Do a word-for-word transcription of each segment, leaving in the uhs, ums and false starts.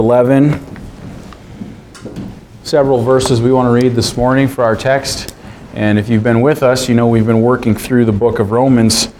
eleven. Several verses we want to read this morning for our text. And if you've been with us, you know we've been working through the book of Romans,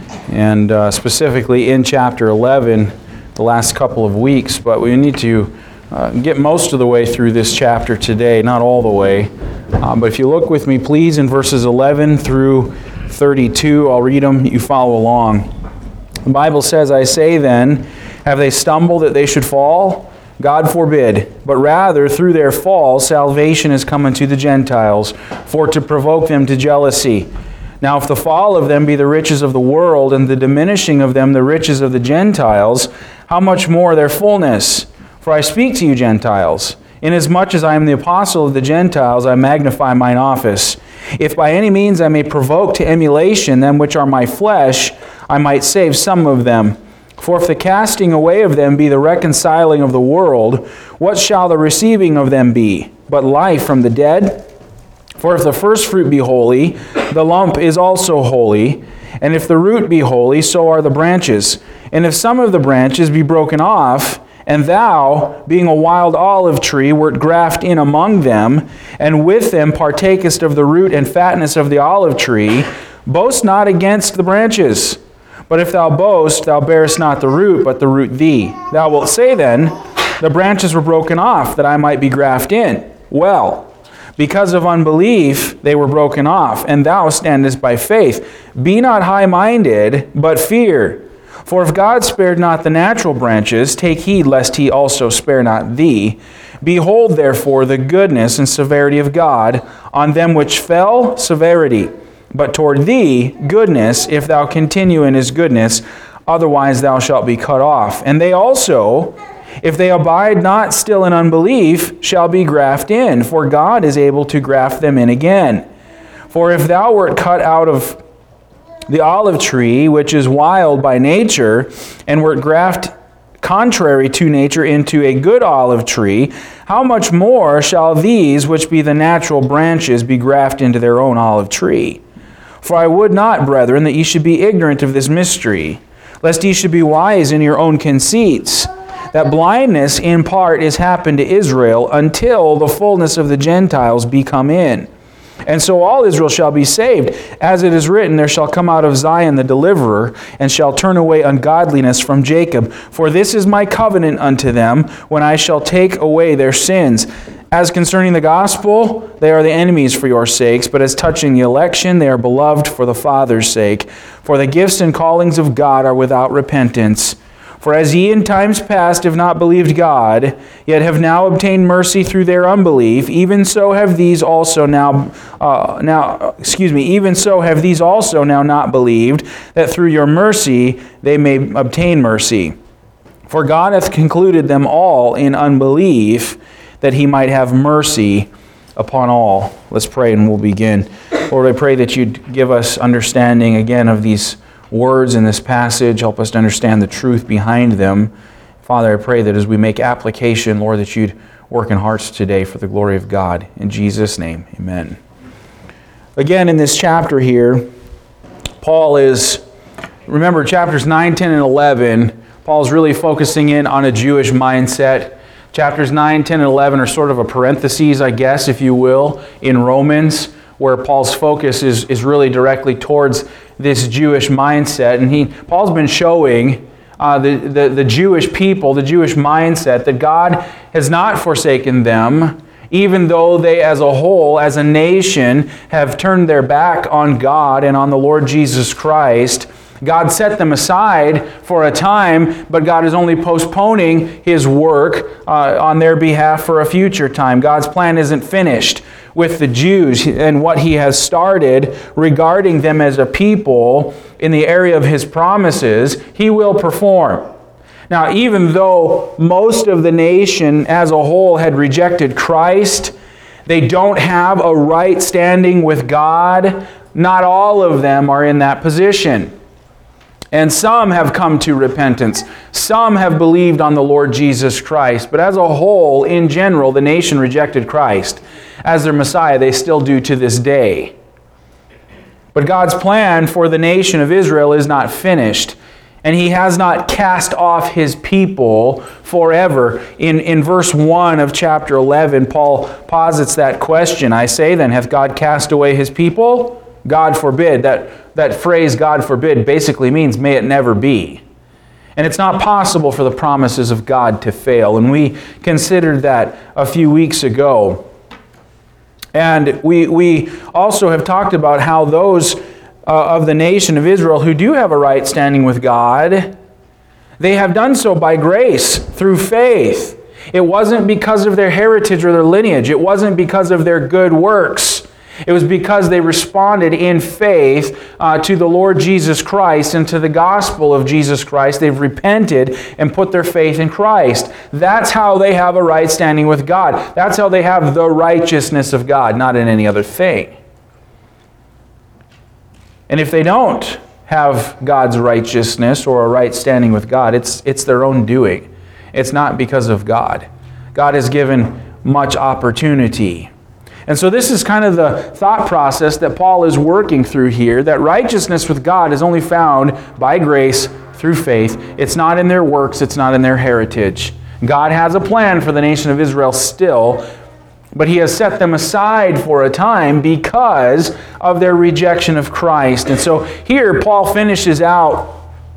and uh, specifically in chapter eleven the last couple of weeks. But we need to uh, get most of the way through this chapter today, not all the way. Uh, but if you look with me, please, in verses eleven through thirty-two, I'll read them. You follow along. The Bible says, "I say then, have they stumbled that they should fall? God forbid, but rather through their fall salvation is come unto the Gentiles, for to provoke them to jealousy. Now if the fall of them be the riches of the world, and the diminishing of them the riches of the Gentiles, how much more their fullness? For I speak to you, Gentiles, inasmuch as I am the apostle of the Gentiles, I magnify mine office. If by any means I may provoke to emulation them which are my flesh, I might save some of them. For if the casting away of them be the reconciling of the world, what shall the receiving of them be, but life from the dead? For if the first fruit be holy, the lump is also holy. And if the root be holy, so are the branches. And if some of the branches be broken off, and thou, being a wild olive tree, wert grafted in among them, and with them partakest of the root and fatness of the olive tree, boast not against the branches. But if thou boast, thou bearest not the root, but the root thee. Thou wilt say then, the branches were broken off, that I might be grafted in. Well, because of unbelief they were broken off, and thou standest by faith. Be not high-minded, but fear. For if God spared not the natural branches, take heed lest he also spare not thee. Behold therefore the goodness and severity of God, on them which fell, severity. But toward thee, goodness, if thou continue in his goodness, otherwise thou shalt be cut off. And they also, if they abide not still in unbelief, shall be grafted in, for God is able to graft them in again. For if thou wert cut out of the olive tree, which is wild by nature, and wert grafted contrary to nature into a good olive tree, how much more shall these, which be the natural branches, be grafted into their own olive tree? For I would not, brethren, that ye should be ignorant of this mystery, lest ye should be wise in your own conceits, that blindness in part is happened to Israel, until the fullness of the Gentiles be come in. And so all Israel shall be saved. As it is written, there shall come out of Zion the deliverer, and shall turn away ungodliness from Jacob. For this is my covenant unto them, when I shall take away their sins. As concerning the gospel, they are the enemies for your sakes, but as touching the election, they are beloved for the Father's sake. For the gifts and callings of God are without repentance. For as ye in times past have not believed God, yet have now obtained mercy through their unbelief, even so have these also now, uh, now, excuse me, even so have these also now not believed, that through your mercy they may obtain mercy. For God hath concluded them all in unbelief, that he might have mercy upon all." Let's pray and we'll begin. Lord, I pray that you'd give us understanding again of these words in this passage. Help us to understand the truth behind them. Father, I pray that as we make application, Lord, that you'd work in hearts today for the glory of God. In Jesus' name, amen. Again, in this chapter here, Paul is, remember chapters nine, ten, and eleven, Paul's really focusing in on a Jewish mindset. Chapters nine, ten, and eleven are sort of a parenthesis, I guess, if you will, in Romans, where Paul's focus is, is really directly towards this Jewish mindset. And he Paul's been showing uh, the, the, the Jewish people, the Jewish mindset, that God has not forsaken them, even though they as a whole, as a nation, have turned their back on God and on the Lord Jesus Christ. God set them aside for a time, but God is only postponing his work uh, on their behalf for a future time. God's plan isn't finished with the Jews and what he has started regarding them as a people in the area of his promises. He will perform. Now, even though most of the nation as a whole had rejected Christ, they don't have a right standing with God. Not all of them are in that position. And some have come to repentance. Some have believed on the Lord Jesus Christ. But as a whole, in general, the nation rejected Christ as their Messiah. They still do to this day. But God's plan for the nation of Israel is not finished. and he has not cast off his people forever. In, in verse one of chapter eleven, Paul posits that question. I say then, hath God cast away his people? God forbid. That, that phrase, God forbid, basically means, may it never be. And it's not possible for the promises of God to fail. And we considered that a few weeks ago. And we, we also have talked about how those Uh, of the nation of Israel who do have a right standing with God, they have done so by grace, through faith. It wasn't because of their heritage or their lineage. It wasn't because of their good works. It was because they responded in faith uh, to the Lord Jesus Christ and to the gospel of Jesus Christ. They've repented and put their faith in Christ. That's how they have a right standing with God. That's how they have the righteousness of God, not in any other thing. And if they don't have God's righteousness or a right standing with God, it's, it's their own doing. It's not because of God. God has given much opportunity. And so this is kind of the thought process that Paul is working through here, that righteousness with God is only found by grace through faith. It's not in their works. It's not in their heritage. God has a plan for the nation of Israel still, but he has set them aside for a time because of their rejection of Christ. And so here Paul finishes out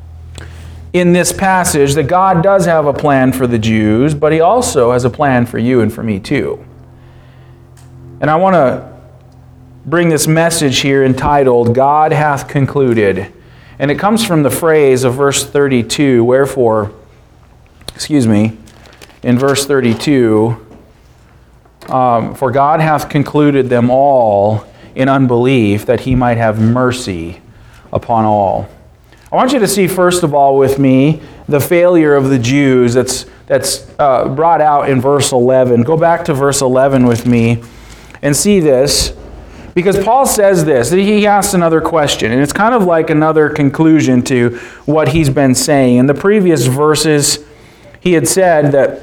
in this passage that God does have a plan for the Jews, but he also has a plan for you and for me too. And I want to bring this message here entitled, God hath concluded. And it comes from the phrase of verse thirty-two, wherefore, excuse me, in verse thirty-two, Um, for God hath concluded them all in unbelief, that he might have mercy upon all. I want you to see, first of all, with me, the failure of the Jews that's, that's uh, brought out in verse eleven. Go back to verse eleven with me and see this, because Paul says this. He asks another question, and it's kind of like another conclusion to what he's been saying. In the previous verses, he had said that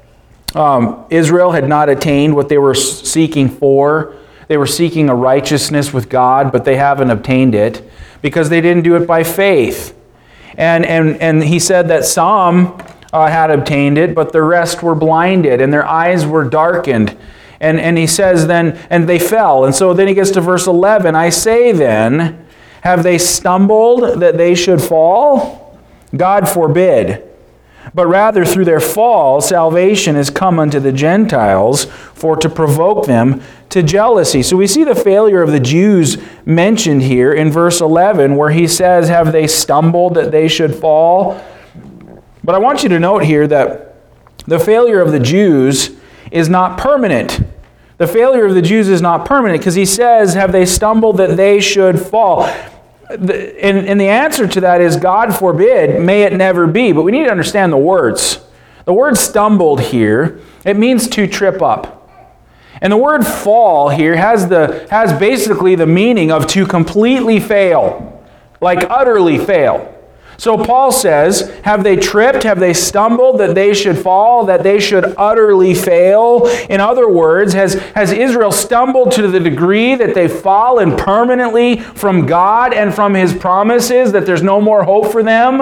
Um, Israel had not attained what they were seeking for. They were seeking a righteousness with God, but they haven't obtained it because they didn't do it by faith. And and and he said that some uh, had obtained it, but the rest were blinded and their eyes were darkened. And and he says then, and they fell. And so then he gets to verse eleven. I say then, have they stumbled that they should fall? God forbid. But rather through their fall, salvation is come unto the Gentiles, for to provoke them to jealousy. So we see the failure of the Jews mentioned here in verse eleven, where he says, have they stumbled that they should fall? But I want you to note here that the failure of the Jews is not permanent. The failure of the Jews is not permanent, because he says, have they stumbled that they should fall? And, and the answer to that is, God forbid, may it never be. But we need to understand the words. The word stumbled here, it means to trip up. And the word fall here has, the, has basically the meaning of to completely fail, like utterly fail. So Paul says, have they tripped, have they stumbled, that they should fall, that they should utterly fail? In other words, has, has Israel stumbled to the degree that they've fallen permanently from God and from his promises, that there's no more hope for them?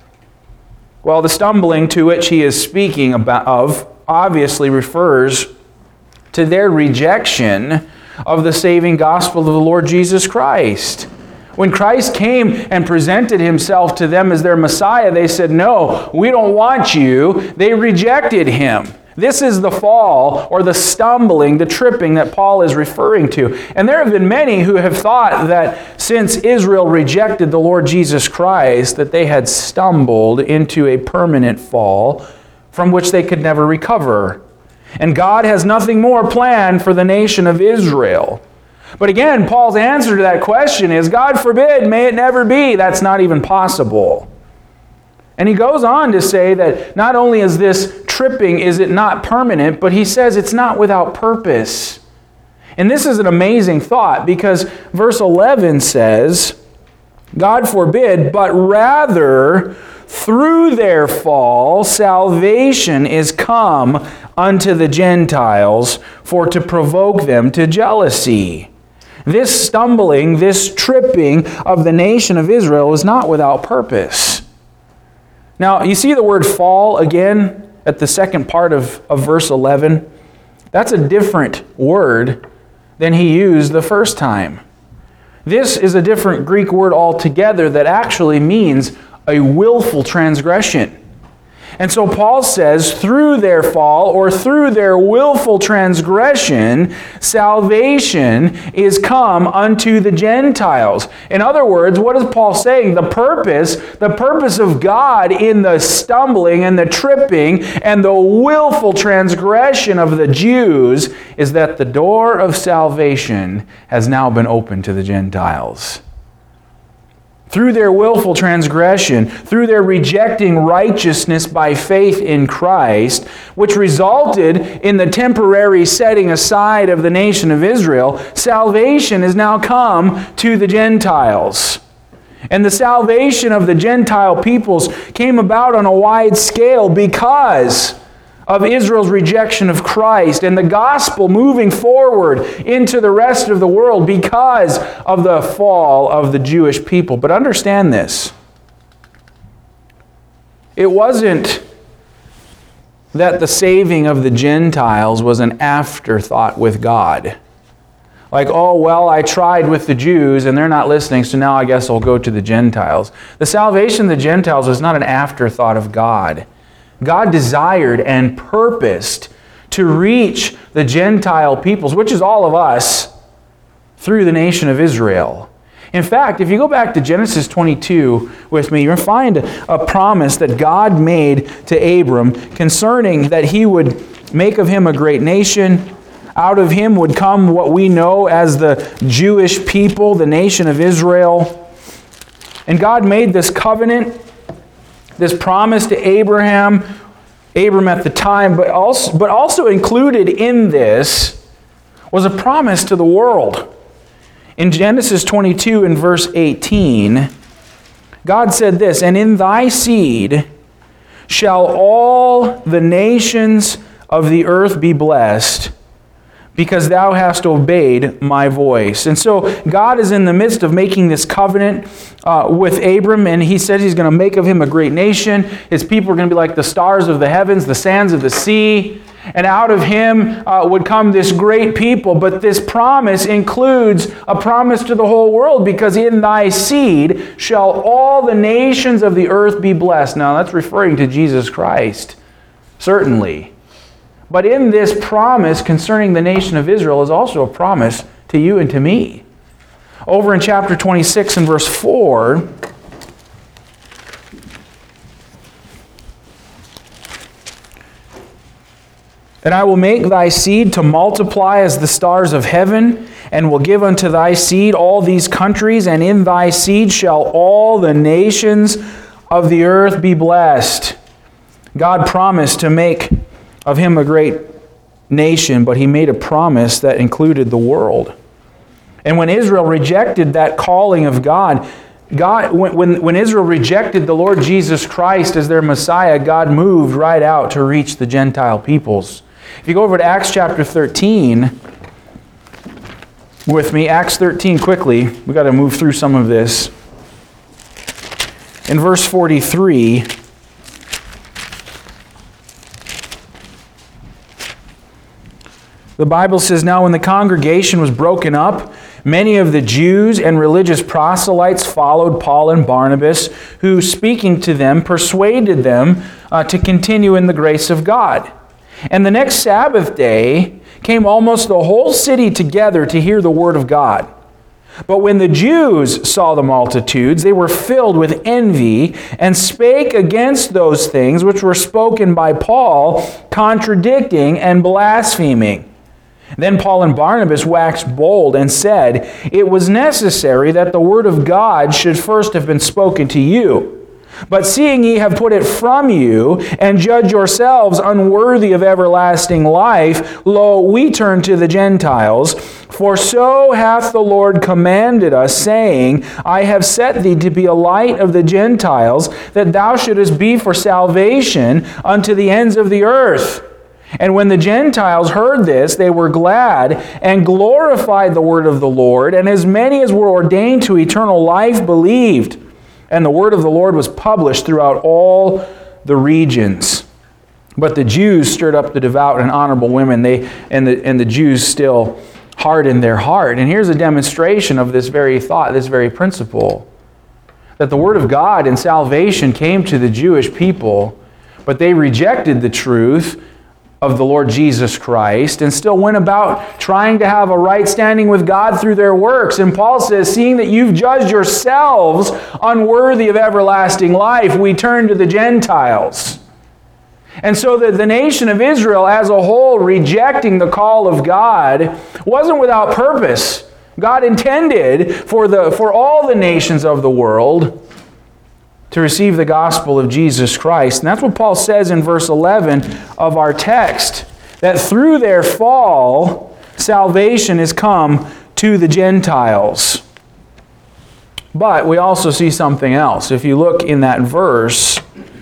Well, the stumbling to which he is speaking about of obviously refers to their rejection of the saving gospel of the Lord Jesus Christ. When Christ came and presented himself to them as their Messiah, they said, no, we don't want you. They rejected him. This is the fall, or the stumbling, the tripping that Paul is referring to. And there have been many who have thought that since Israel rejected the Lord Jesus Christ, that they had stumbled into a permanent fall from which they could never recover. And God has nothing more planned for the nation of Israel. But again, Paul's answer to that question is, God forbid, may it never be. That's not even possible. And he goes on to say that not only is this tripping, is it not permanent, but he says it's not without purpose. And this is an amazing thought, because verse eleven says, God forbid, but rather through their fall salvation is come unto the Gentiles, for to provoke them to jealousy. This stumbling, this tripping of the nation of Israel is not without purpose. Now, you see the word fall again at the second part of, of verse eleven? That's a different word than he used the first time. This is a different Greek word altogether that actually means a willful transgression. And so Paul says, through their fall or through their willful transgression, salvation is come unto the Gentiles. In other words, what is Paul saying? The purpose, the purpose of God in the stumbling and the tripping and the willful transgression of the Jews is that the door of salvation has now been opened to the Gentiles. Through their willful transgression, through their rejecting righteousness by faith in Christ, which resulted in the temporary setting aside of the nation of Israel, salvation has now come to the Gentiles. And the salvation of the Gentile peoples came about on a wide scale because of Israel's rejection of Christ and the gospel moving forward into the rest of the world because of the fall of the Jewish people. But understand this. It wasn't that the saving of the Gentiles was an afterthought with God. Like, oh, well, I tried with the Jews and they're not listening, so now I guess I'll go to the Gentiles. The salvation of the Gentiles was not an afterthought of God. God desired and purposed to reach the Gentile peoples, which is all of us, through the nation of Israel. In fact, if you go back to Genesis twenty-two with me, you're going to find a promise that God made to Abram concerning that he would make of him a great nation. Out of him would come what we know as the Jewish people, the nation of Israel. And God made this covenant, this promise to Abraham, Abram at the time, but also, but also included in this was a promise to the world. In Genesis twenty-two and verse eighteen, God said this, "And in thy seed shall all the nations of the earth be blessed, because thou hast obeyed my voice." And so God is in the midst of making this covenant uh, with Abram, and he says he's going to make of him a great nation. His people are going to be like the stars of the heavens, the sands of the sea. And out of him uh, would come this great people. But this promise includes a promise to the whole world, because in thy seed shall all the nations of the earth be blessed. Now that's referring to Jesus Christ, certainly. But in this promise concerning the nation of Israel is also a promise to you and to me. Over in chapter twenty-six and verse four, "And I will make thy seed to multiply as the stars of heaven, and will give unto thy seed all these countries, and in thy seed shall all the nations of the earth be blessed." God promised to make of him a great nation, but he made a promise that included the world. And when Israel rejected that calling of God, God when, when, when Israel rejected the Lord Jesus Christ as their Messiah, God moved right out to reach the Gentile peoples. If you go over to Acts chapter thirteen with me, Acts thirteen quickly, we've got to move through some of this. In verse forty-three, the Bible says, "Now when the congregation was broken up, many of the Jews and religious proselytes followed Paul and Barnabas, who, speaking to them, persuaded them uh, to continue in the grace of God. And the next Sabbath day came almost the whole city together to hear the word of God. But when the Jews saw the multitudes, they were filled with envy and spake against those things which were spoken by Paul, contradicting and blaspheming. Then Paul and Barnabas waxed bold and said, It was necessary that the word of God should first have been spoken to you. But seeing ye have put it from you, and judge yourselves unworthy of everlasting life, lo, we turn to the Gentiles. For so hath the Lord commanded us, saying, I have set thee to be a light of the Gentiles, that thou shouldest be for salvation unto the ends of the earth. And when the Gentiles heard this, they were glad and glorified the word of the Lord, and as many as were ordained to eternal life believed. And the word of the Lord was published throughout all the regions. But the Jews stirred up the devout and honorable women, they and the and the Jews still hardened their heart. And here's a demonstration of this very thought, this very principle, that the word of God and salvation came to the Jewish people, but they rejected the truth of the Lord Jesus Christ and still went about trying to have a right standing with God through their works. And Paul says, seeing that you've judged yourselves unworthy of everlasting life, we turn to the Gentiles. And so that the nation of Israel as a whole, rejecting the call of God, wasn't without purpose. God intended for, the, for all the nations of the world to receive the gospel of Jesus Christ. And that's what Paul says in verse eleven of our text, that through their fall, salvation is come to the Gentiles. But we also see something else. If you look in that verse,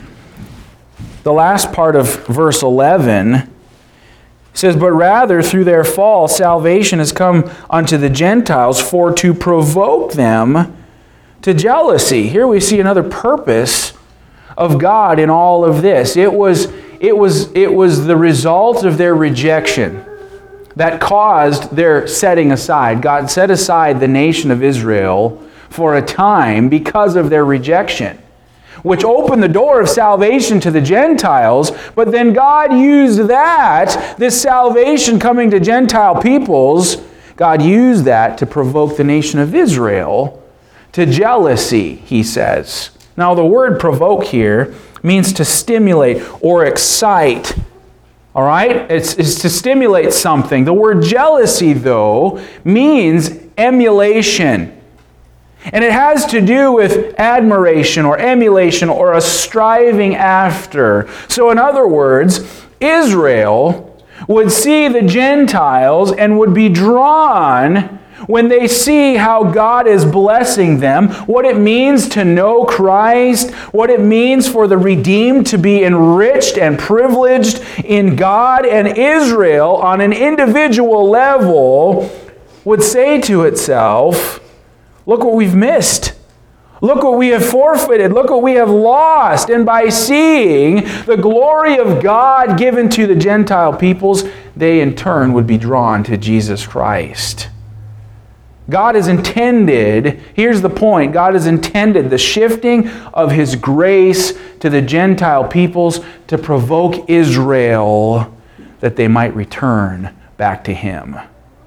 the last part of verse eleven says, but rather through their fall salvation has come unto the Gentiles for to provoke them to jealousy. Here we see another purpose of God in all of this. It was, it was, it was the result of their rejection that caused their setting aside. God set aside the nation of Israel for a time because of their rejection, which opened the door of salvation to the Gentiles, but then God used that, this salvation coming to Gentile peoples, God used that to provoke the nation of Israel to jealousy, he says. Now the word provoke here means to stimulate or excite. All right? It's, it's to stimulate something. The word jealousy, though, means emulation. And it has to do with admiration or emulation or a striving after. So in other words, Israel would see the Gentiles and would be drawn when they see how God is blessing them, what it means to know Christ, what it means for the redeemed to be enriched and privileged in God. And Israel, on an individual level, would say to itself, look what we've missed. Look what we have forfeited. Look what we have lost. And by seeing the glory of God given to the Gentile peoples, they in turn would be drawn to Jesus Christ. God has intended, here's the point, God has intended the shifting of His grace to the Gentile peoples to provoke Israel that they might return back to Him.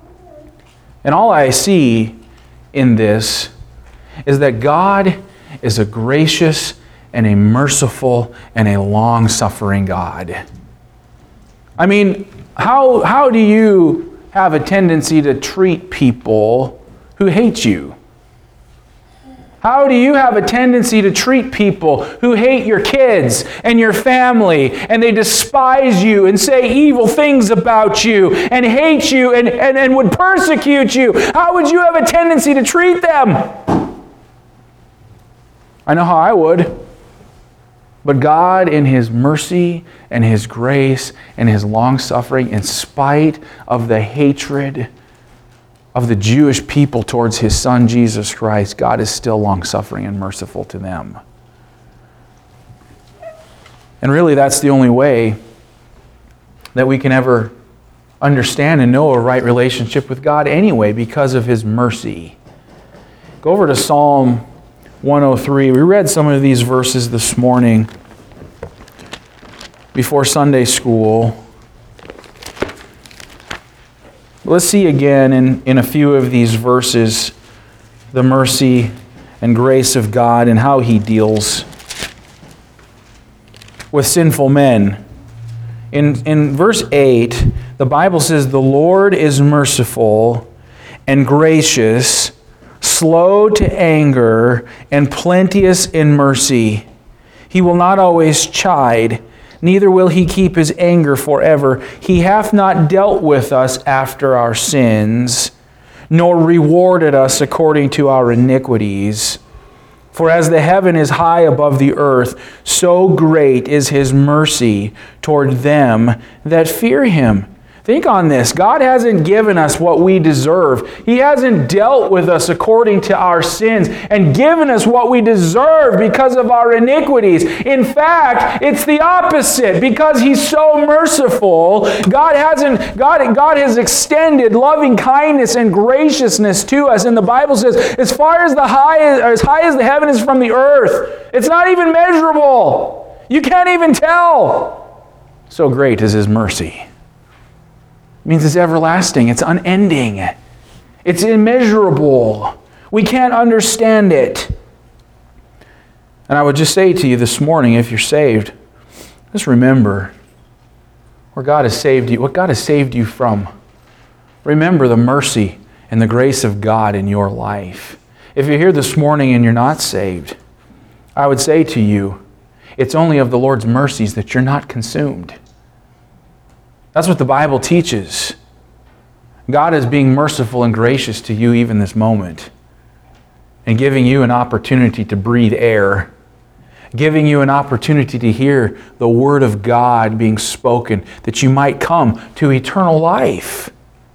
And all I see in this is that God is a gracious and a merciful and a long-suffering God. I mean, how, how do you have a tendency to treat people who hate you? How do you have a tendency to treat people who hate your kids and your family, and they despise you and say evil things about you and hate you and, and, and would persecute you? How would you have a tendency to treat them? I know how I would. But God, in His mercy and His grace and His long-suffering, in spite of the hatred of the Jewish people towards His Son, Jesus Christ, God is still long-suffering and merciful to them. And really, that's the only way that we can ever understand and know a right relationship with God anyway, because of His mercy. Go over to Psalm one oh three. We read some of these verses this morning before Sunday school. Let's see again in, in a few of these verses the mercy and grace of God and how He deals with sinful men. In, in verse eight, the Bible says, "The Lord is merciful and gracious, slow to anger, and plenteous in mercy. He will not always chide, neither will He keep His anger forever. He hath not dealt with us after our sins, nor rewarded us according to our iniquities. For as the heaven is high above the earth, so great is His mercy toward them that fear Him. Think on this. God hasn't given us what we deserve. He hasn't dealt with us according to our sins and given us what we deserve because of our iniquities. In fact, it's the opposite. Because He's so merciful, God hasn't God, God has extended loving kindness and graciousness to us. And the Bible says, as far as the high as high as the heaven is from the earth, it's not even measurable. You can't even tell. So great is His mercy. It means it's everlasting. It's unending. It's immeasurable. We can't understand it. And I would just say to you this morning, if you're saved, just remember where God has saved you, what God has saved you from. Remember the mercy and the grace of God in your life. If you're here this morning and you're not saved, I would say to you, it's only of the Lord's mercies that you're not consumed. That's what the Bible teaches. God is being merciful and gracious to you even this moment, and giving you an opportunity to breathe air, giving you an opportunity to hear the Word of God being spoken, that you might come to eternal life.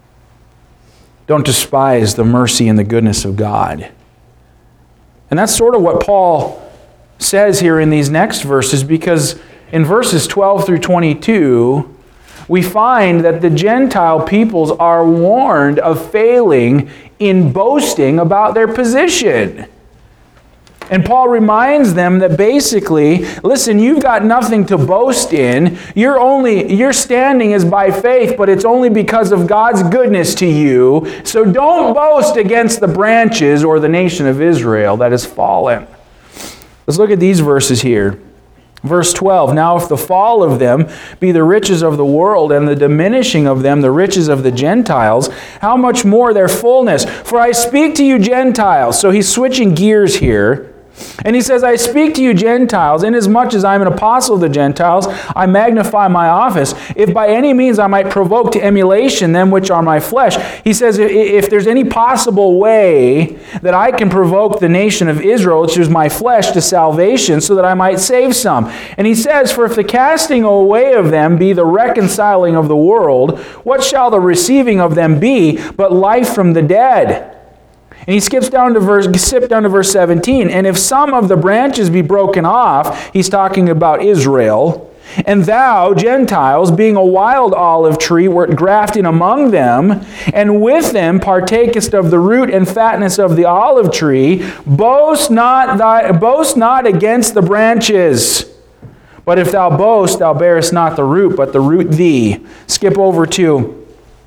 Don't despise the mercy and the goodness of God. And that's sort of what Paul says here in these next verses, because in verses twelve through twenty-two, we find that the Gentile peoples are warned of failing in boasting about their position. And Paul reminds them that basically, listen, you've got nothing to boast in. You're only, your standing is by faith, but it's only because of God's goodness to you. So don't boast against the branches or the nation of Israel that has fallen. Let's look at these verses here. Verse twelve, now if the fall of them be the riches of the world, and the diminishing of them the riches of the Gentiles, how much more their fullness? For I speak to you Gentiles. So he's switching gears here. And he says, I speak to you Gentiles, inasmuch as I am an apostle of the Gentiles, I magnify my office. If by any means I might provoke to emulation them which are my flesh. He says, if there's any possible way that I can provoke the nation of Israel, which is my flesh, to salvation, so that I might save some. And he says, for if the casting away of them be the reconciling of the world, what shall the receiving of them be but life from the dead? And he skips down to verse, skip down to verse seventeen. And if some of the branches be broken off, he's talking about Israel, and thou, Gentiles, being a wild olive tree, wert grafted among them, and with them partakest of the root and fatness of the olive tree, boast not thy, boast not against the branches. But if thou boast, thou bearest not the root, but the root thee. Skip over to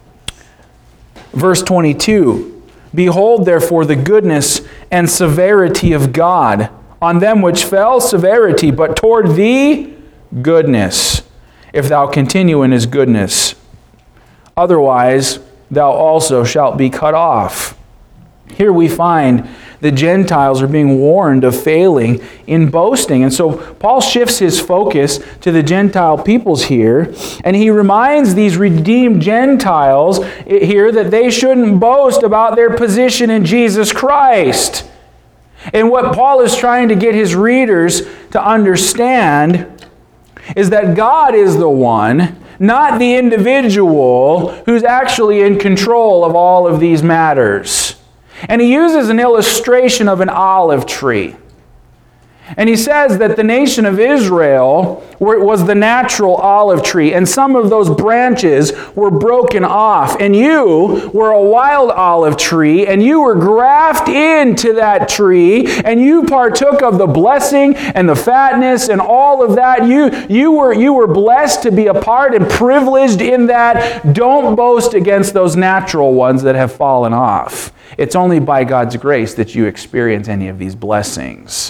verse twenty-two. Behold, therefore, the goodness and severity of God. On them which fell, severity, but toward thee, goodness, if thou continue in His goodness. Otherwise, thou also shalt be cut off. Here we find the Gentiles are being warned of failing in boasting. And so Paul shifts his focus to the Gentile peoples here, and he reminds these redeemed Gentiles here that they shouldn't boast about their position in Jesus Christ. And what Paul is trying to get his readers to understand is that God is the one, not the individual, who's actually in control of all of these matters. And he uses an illustration of an olive tree. And he says that the nation of Israel was the natural olive tree, and some of those branches were broken off. And you were a wild olive tree, and you were grafted into that tree, and you partook of the blessing and the fatness and all of that. You, you, were, you were blessed to be a part and privileged in that. Don't boast against those natural ones that have fallen off. It's only by God's grace that you experience any of these blessings.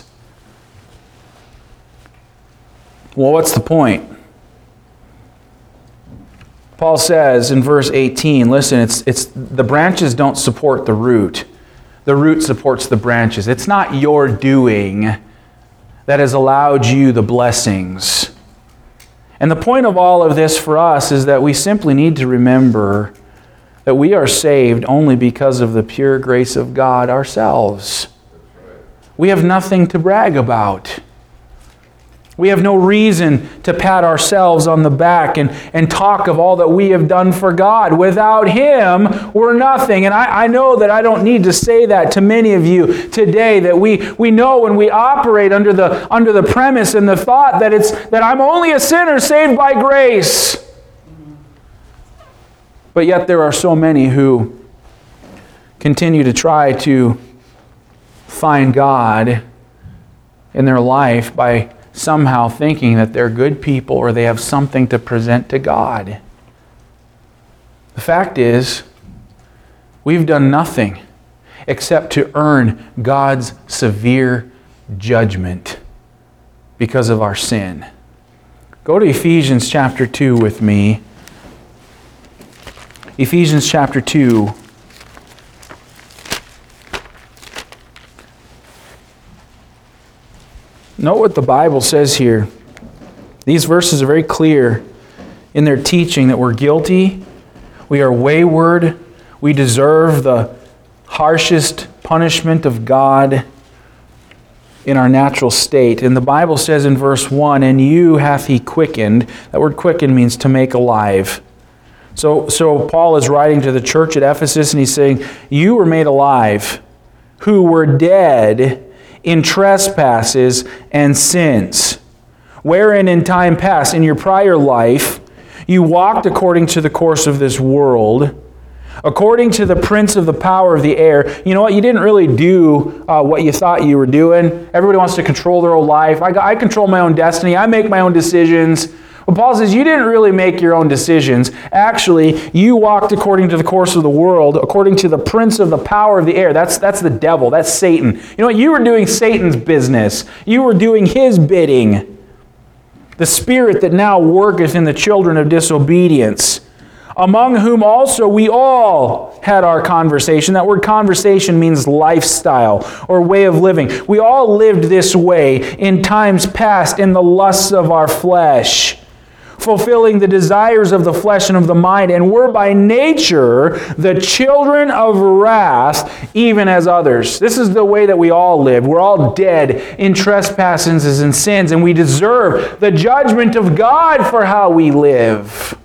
Well, what's the point? Paul says in verse eighteen, listen, it's, it's the branches don't support the root. The root supports the branches. It's not your doing that has allowed you the blessings. And the point of all of this for us is that we simply need to remember that we are saved only because of the pure grace of God ourselves. We have nothing to brag about. We have no reason to pat ourselves on the back and, and talk of all that we have done for God. Without Him, we're nothing. And I, I know that I don't need to say that to many of you today, that we, we know when we operate under the, under the premise and the thought that, it's, that I'm only a sinner saved by grace. But yet there are so many who continue to try to find God in their life by somehow thinking that they're good people or they have something to present to God. The fact is, we've done nothing except to earn God's severe judgment because of our sin. Go to Ephesians chapter two with me. Ephesians chapter two. Note what the Bible says here. These verses are very clear in their teaching that we're guilty, we are wayward, we deserve the harshest punishment of God in our natural state. And the Bible says in verse one, "And you hath He quickened." That word quicken means to make alive. So, so Paul is writing to the church at Ephesus and he's saying, you were made alive, who were dead in trespasses and sins, wherein in time past, in your prior life, you walked according to the course of this world, according to the prince of the power of the air. You know what? You didn't really do uh, what you thought you were doing. Everybody wants to control their own life. I, I control my own destiny. I make my own decisions. Well, Paul says you didn't really make your own decisions. Actually, you walked according to the course of the world, according to the prince of the power of the air. That's, that's the devil. That's Satan. You know what? You were doing Satan's business. You were doing his bidding. The spirit that now worketh in the children of disobedience, among whom also we all had our conversation. That word conversation means lifestyle or way of living. We all lived this way in times past in the lusts of our flesh, fulfilling the desires of the flesh and of the mind, and were by nature the children of wrath, even as others. This is the way that we all live. We're all dead in trespasses and sins, and we deserve the judgment of God for how we live.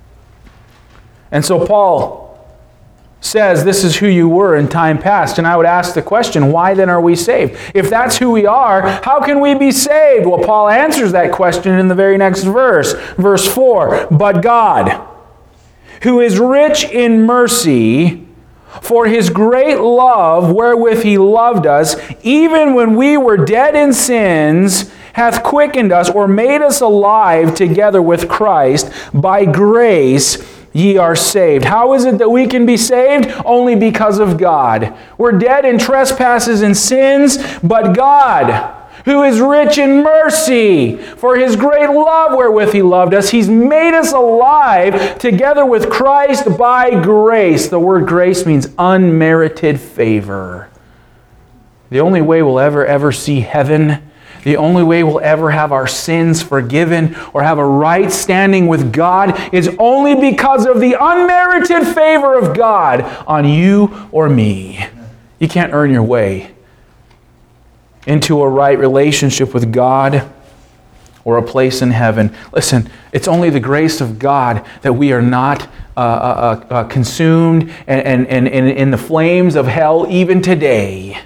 And so Paul says this is who you were in time past. And I would ask the question, why then are we saved? If that's who we are, how can we be saved? Well, Paul answers that question in the very next verse. Verse four, "But God, who is rich in mercy, for His great love wherewith He loved us, even when we were dead in sins, hath quickened us," or made us alive together with Christ. By grace ye are saved. How is it that we can be saved? Only because of God. We're dead in trespasses and sins, but God, who is rich in mercy, for His great love wherewith He loved us, He's made us alive together with Christ by grace. The word grace means unmerited favor. The only way we'll ever, ever see heaven, the only way we'll ever have our sins forgiven or have a right standing with God is only because of the unmerited favor of God on you or me. You can't earn your way into a right relationship with God or a place in heaven. Listen, it's only the grace of God that we are not uh, uh, uh, consumed and, and, and, and in the flames of hell even today.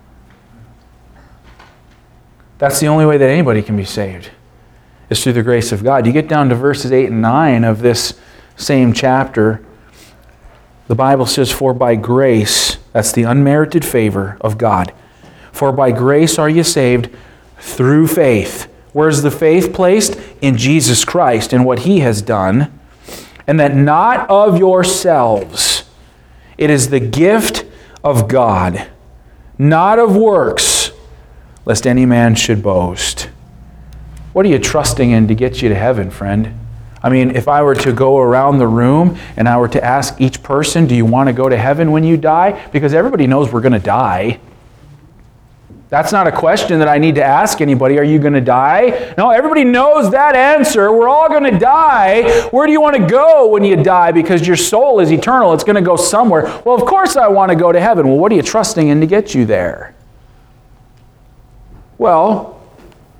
That's the only way that anybody can be saved, is through the grace of God. You get down to verses eight and nine of this same chapter, the Bible says, "For by grace," that's the unmerited favor of God, "for by grace are you saved through faith." Where's the faith placed? In Jesus Christ and what He has done. "And that not of yourselves. It is the gift of God, not of works, lest any man should boast." What are you trusting in to get you to heaven, friend? I mean, if I were to go around the room and I were to ask each person, do you want to go to heaven when you die? Because everybody knows we're going to die. That's not a question that I need to ask anybody. Are you going to die? No, everybody knows that answer. We're all going to die. Where do you want to go when you die? Because your soul is eternal. It's going to go somewhere. Well, of course I want to go to heaven. Well, what are you trusting in to get you there? Well,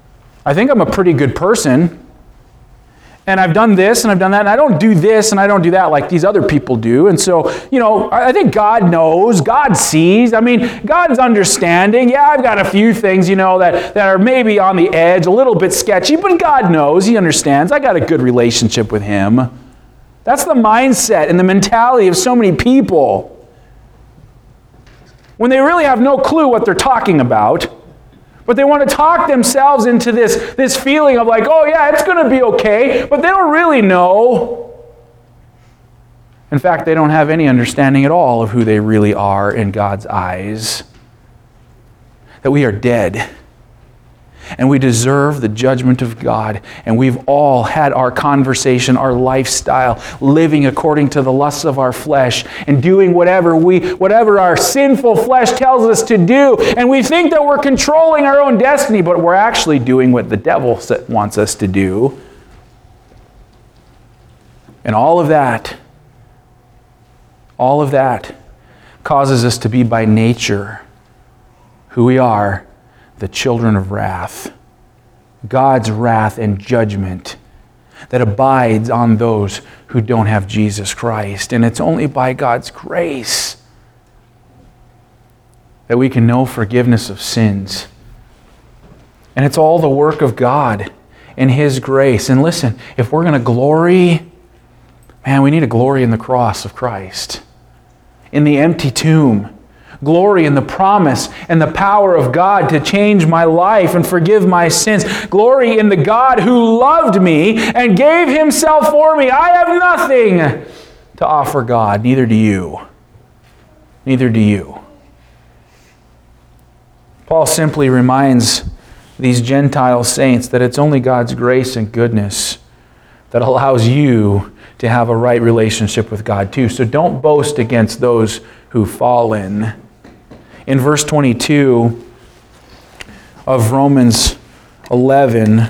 I think I'm a pretty good person. And I've done this and I've done that, and I don't do this and I don't do that like these other people do. And so, you know, I think God knows, God sees. I mean, God's understanding. Yeah, I've got a few things, you know, that, that are maybe on the edge, a little bit sketchy, but God knows, He understands. I got a good relationship with Him. That's the mindset and the mentality of so many people. When they really have no clue what they're talking about, but they want to talk themselves into this, this feeling of like, oh yeah, it's going to be okay, but they don't really know. In fact, they don't have any understanding at all of who they really are in God's eyes. That we are dead. And we deserve the judgment of God. And we've all had our conversation, our lifestyle, living according to the lusts of our flesh and doing whatever we, whatever our sinful flesh tells us to do. And we think that we're controlling our own destiny, but we're actually doing what the devil wants us to do. And all of that, all of that causes us to be by nature who we are, the children of wrath, God's wrath and judgment that abides on those who don't have Jesus Christ. And it's only by God's grace that we can know forgiveness of sins. And it's all the work of God and His grace. And listen, if we're going to glory, man, we need to glory in the cross of Christ, in the empty tomb. Glory in the promise and the power of God to change my life and forgive my sins. Glory in the God who loved me and gave Himself for me. I have nothing to offer God. Neither do you. Neither do you. Paul simply reminds these Gentile saints that it's only God's grace and goodness that allows you to have a right relationship with God too. So don't boast against those who've fallen. In verse twenty-two of Romans eleven,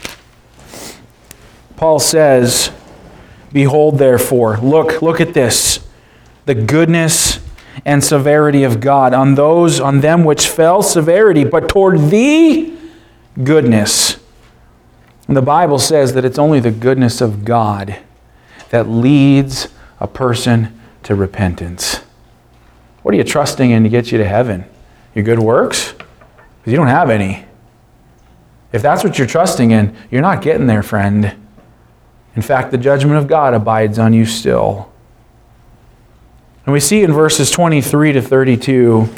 Paul says, behold, therefore, look, look at this, the goodness and severity of God on those, on them which fell, severity, but toward thee, goodness. And the Bible says that it's only the goodness of God that leads a person to repentance. What are you trusting in to get you to heaven? Your good works? Because you don't have any. If that's what you're trusting in, you're not getting there, friend. In fact, the judgment of God abides on you still. And we see in verses twenty-three to thirty-two,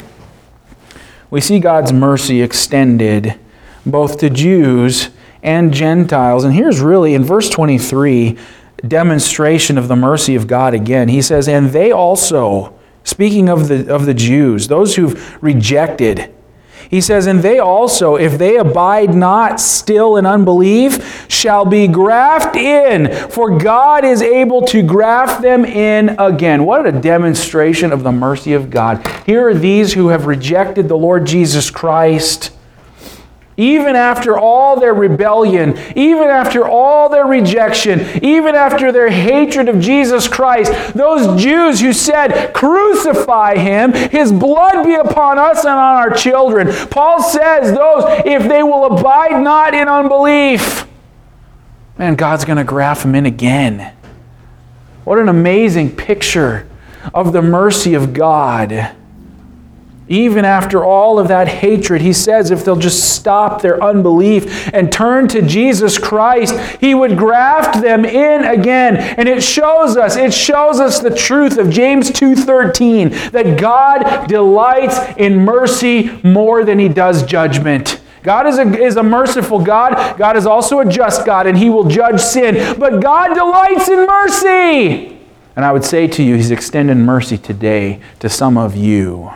we see God's mercy extended both to Jews and Gentiles. And here's really, in verse twenty-three, demonstration of the mercy of God again. He says, and they also, speaking of the, of the Jews, those who've rejected, he says, and they also, if they abide not still in unbelief, shall be grafted in, for God is able to graft them in again. What a demonstration of the mercy of God. Here are these who have rejected the Lord Jesus Christ. Even after all their rebellion, even after all their rejection, even after their hatred of Jesus Christ, those Jews who said, crucify Him, His blood be upon us and on our children. Paul says those, if they will abide not in unbelief, man, God's going to graft them in again. What an amazing picture of the mercy of God. Even after all of that hatred, he says if they'll just stop their unbelief and turn to Jesus Christ, He would graft them in again. And it shows us, it shows us the truth of James two thirteen, that God delights in mercy more than He does judgment. God is a, is a merciful God. God is also a just God, and He will judge sin. But God delights in mercy. And I would say to you, He's extending mercy today to some of you.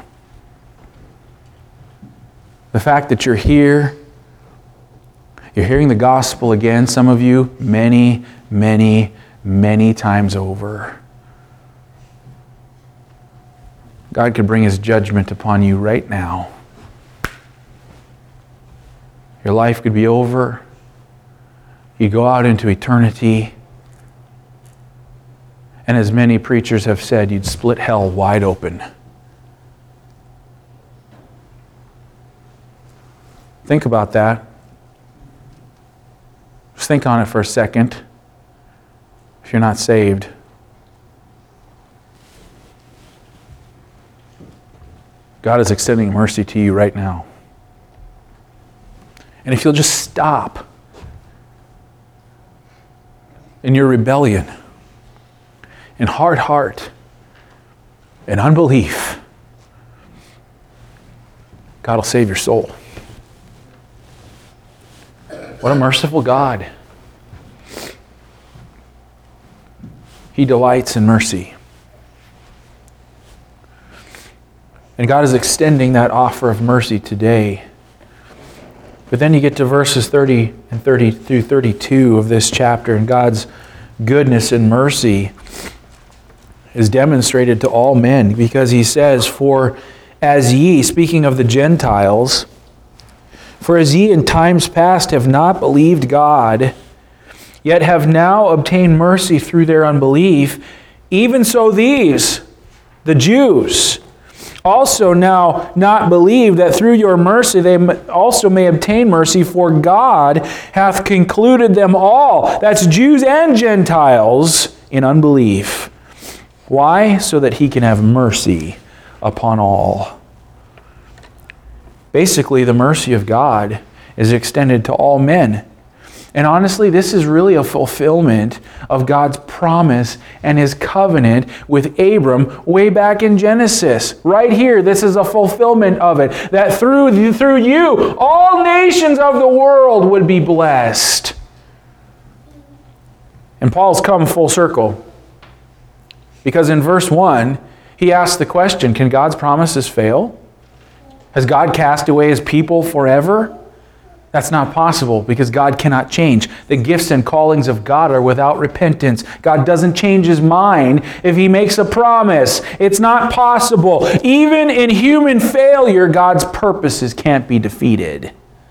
The fact that you're here, you're hearing the gospel again, some of you, many, many, many times over. God could bring His judgment upon you right now. Your life could be over. You go out into eternity. And as many preachers have said, you'd split hell wide open. Think about that. Just think on it for a second. If you're not saved, God is extending mercy to you right now. And if you'll just stop in your rebellion and hard heart and unbelief, God will save your soul. What a merciful God. He delights in mercy. And God is extending that offer of mercy today. But then you get to verses thirty and thirty through thirty-two of this chapter, and God's goodness and mercy is demonstrated to all men, because he says, For as ye, speaking of the Gentiles, for as ye in times past have not believed God, yet have now obtained mercy through their unbelief, even so these, the Jews, also now not believe, that through your mercy they also may obtain mercy, for God hath concluded them all, that's Jews and Gentiles, in unbelief. Why? So that he can have mercy upon all. Basically, the mercy of God is extended to all men. And honestly, this is really a fulfillment of God's promise and his covenant with Abram way back in Genesis. Right here, this is a fulfillment of it. That through, through you, all nations of the world would be blessed. And Paul's come full circle. Because in verse one, he asks the question, can God's promises fail? Has God cast away his people forever? That's not possible, because God cannot change. The gifts and callings of God are without repentance. God doesn't change his mind if he makes a promise. It's not possible. Even in human failure, God's purposes can't be defeated.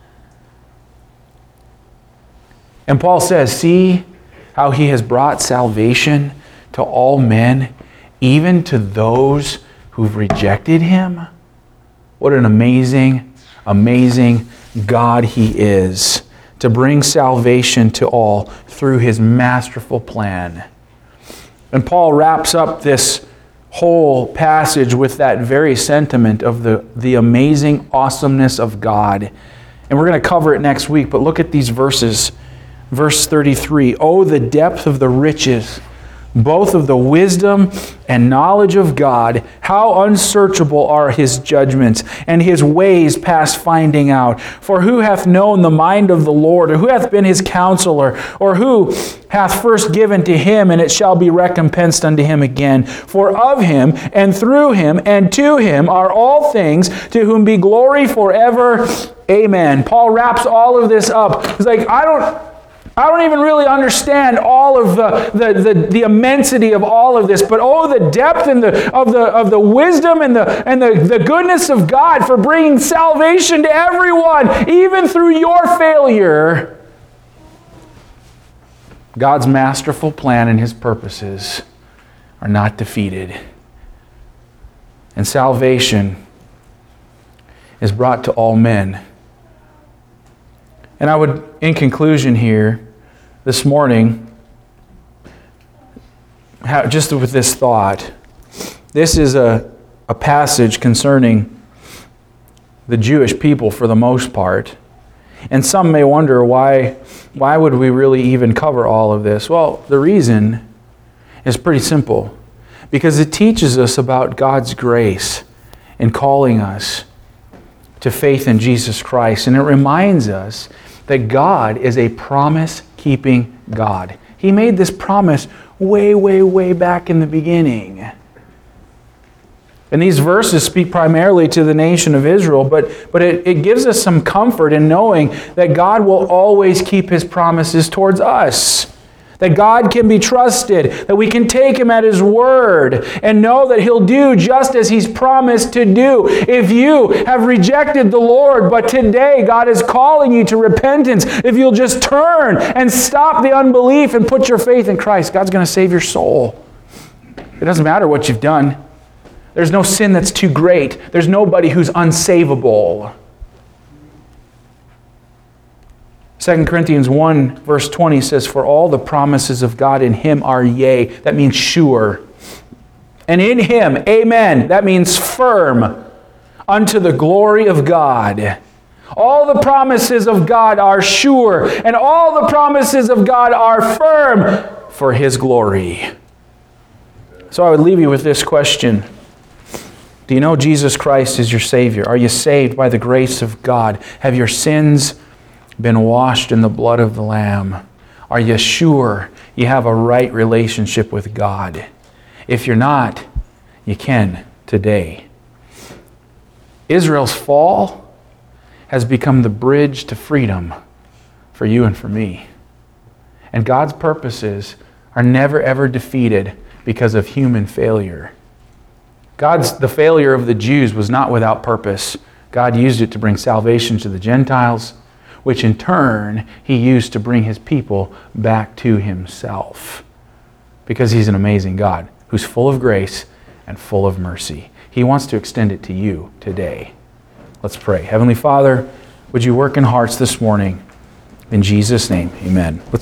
And Paul says, see how he has brought salvation to all men, even to those who've rejected him? What an amazing, amazing God he is, to bring salvation to all through his masterful plan. And Paul wraps up this whole passage with that very sentiment of the, the amazing awesomeness of God. And we're going to cover it next week, but look at these verses. Verse thirty-three, oh, the depth of the riches, both of the wisdom and knowledge of God, how unsearchable are his judgments, and his ways past finding out. For who hath known the mind of the Lord, or who hath been his counselor, or who hath first given to him, and it shall be recompensed unto him again? For of him, and through him, and to him are all things, to whom be glory forever. Amen. Paul wraps all of this up. He's like, I don't... I don't even really understand all of the, the, the, the immensity of all of this, but oh, the depth and the, of, the, of the wisdom and, the, and the, the goodness of God for bringing salvation to everyone, even through your failure. God's masterful plan and his purposes are not defeated. And salvation is brought to all men. And I would, in conclusion here, this morning, have, just with this thought, this is a, a passage concerning the Jewish people for the most part. And some may wonder, why, why would we really even cover all of this? Well, the reason is pretty simple. Because it teaches us about God's grace in calling us to faith in Jesus Christ. And it reminds us that God is a promise-keeping God. He made this promise way, way, way back in the beginning. And these verses speak primarily to the nation of Israel, but, but it, it gives us some comfort in knowing that God will always keep his promises towards us. That God can be trusted, that we can take him at his word and know that he'll do just as he's promised to do. If you have rejected the Lord, but today God is calling you to repentance, if you'll just turn and stop the unbelief and put your faith in Christ, God's going to save your soul. It doesn't matter what you've done. There's no sin that's too great. There's nobody who's unsavable. Second Corinthians one, verse twenty says, "For all the promises of God in Him are yea." That means sure. "And in Him," amen, that means firm, "unto the glory of God." All the promises of God are sure, and all the promises of God are firm for His glory. So I would leave you with this question. Do you know Jesus Christ is your Savior? Are you saved by the grace of God? Have your sins been washed in the blood of the Lamb? Are you sure you have a right relationship with God? If you're not, you can today. Israel's fall has become the bridge to freedom for you and for me. And God's purposes are never ever defeated because of human failure. God's the failure of the Jews was not without purpose. God used it to bring salvation to the Gentiles, which in turn He used to bring His people back to Himself. Because He's an amazing God who's full of grace and full of mercy. He wants to extend it to you today. Let's pray. Heavenly Father, would you work in hearts this morning? In Jesus' name, amen. Let's